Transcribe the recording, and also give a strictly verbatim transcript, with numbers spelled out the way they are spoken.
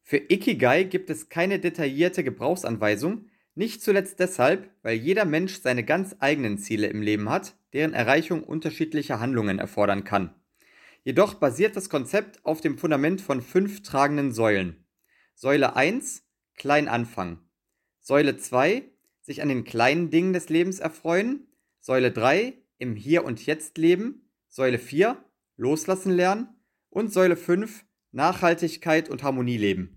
Für Ikigai gibt es keine detaillierte Gebrauchsanweisung, nicht zuletzt deshalb, weil jeder Mensch seine ganz eigenen Ziele im Leben hat, deren Erreichung unterschiedliche Handlungen erfordern kann. Jedoch basiert das Konzept auf dem Fundament von fünf tragenden Säulen. Säule eins: Klein anfangen. Säule zwei: Sich an den kleinen Dingen des Lebens erfreuen. Säule drei: Im Hier und Jetzt leben. Säule vier: Loslassen lernen. Und Säule fünf: Nachhaltigkeit und Harmonie leben.